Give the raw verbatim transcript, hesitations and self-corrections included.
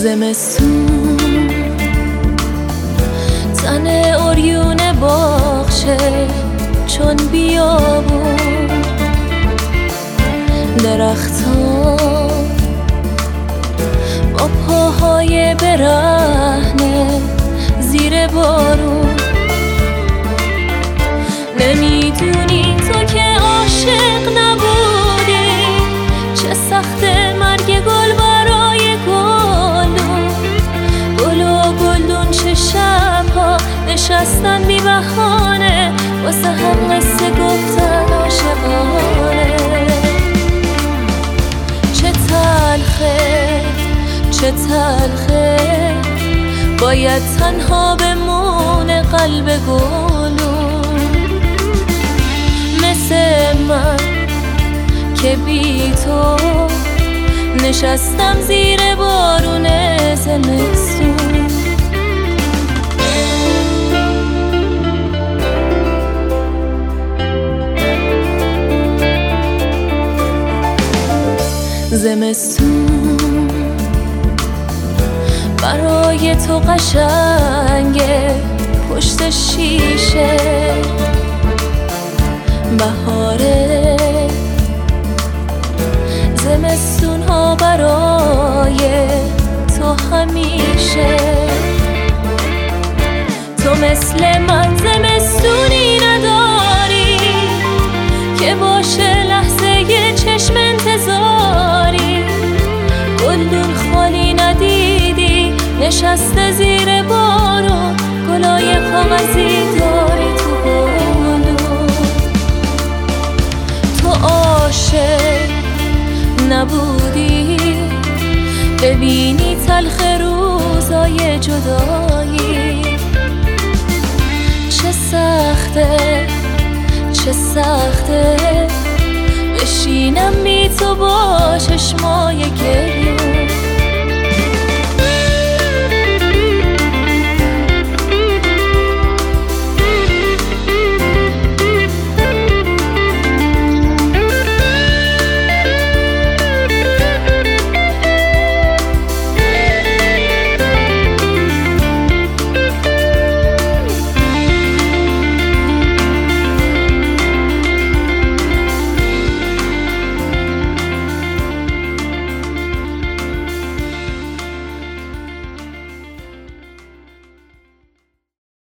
زمستون تن عریون باغچه چون بیابون، درختان با پاهای برهنه زیر بارون. نمیدونی تو که عاشق نبودی چه سخت مرگ گل برای گلدون. گل و گلدون چه شبها نشستن بی بهانه واسه هم قصه گفتن عاشقانه. چه تلخه چه تلخه باید تنها بمونه قلب گلون، مثل من که بی تو نشستم زیر بارون زمستون. زمستون برای تو قشنگه پشت شیشه، بهاره زمستون ها برای تو همیشه. تو مثل من زمستونی نداری که باشه لحظه یه چشم انتظاری. گلدون خالی ندیدی نشسته زیر بارون، گلای کاغذی داری تو گلدون. تو عاشق نبودی ببینی تلخ روزای جدایی. چه سخته چه سخته بشینم بی تو با چشمای گریون.